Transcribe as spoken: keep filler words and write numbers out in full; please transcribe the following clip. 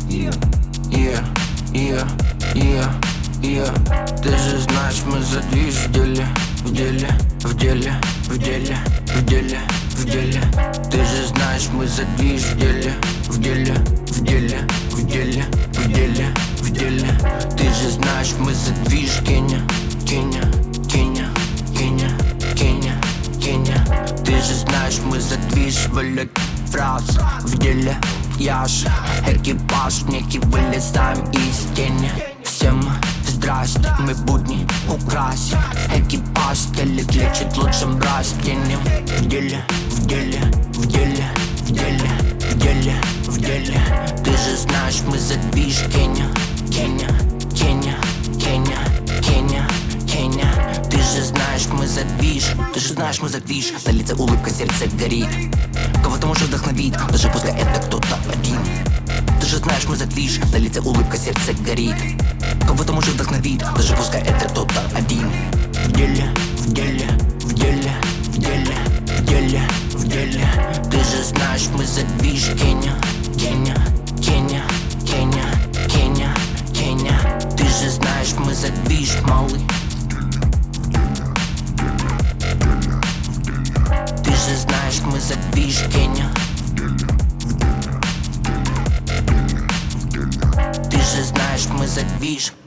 Yeah, yeah, yeah, yeah. Ты же знаешь, мы за движ в деле, в деле, в деле, в деле, в деле, в деле. Ты же знаешь, мы за движ в деле, в деле, в деле, в деле, в деле, в деле. Ты же знаешь, мы за движ, Кеня, Кеня, Кеня, Кеня, Кеня, Кеня. Ты же знаешь, мы за движ, вылет фраз в деле. Я ж экипаж, некий вылезаем из тени. Всем здрасте, мы будни украсим. Экипаж стелит, лечит лучшим растением. В деле, в деле, в деле, в деле, в деле, в деле. Ты же знаешь, мы за движ, Кеня, Кеня, Кеня, Кеня, Кеня, Кеня. Ты же знаешь, мы за движ. Ты же знаешь, мы за движ. На лице улыбка, сердце горит. Кого-то может вдохновить, даже пускай это кто-то один. Ты же знаешь, мы за движ. На лице улыбка, сердце горит. Кого-то может вдохновить, даже пускай это кто-то один. В деле, в деле, в деле, в деле, в деле, в деле. Ты же знаешь, мы за движ, Кеня, Кеня, Кеня, Кеня, Кеня, Кеня. Ты же знаешь, мы за движ, малый. Ты же знаешь, мы за движ, Кеня. Ты же знаешь, мы за движ.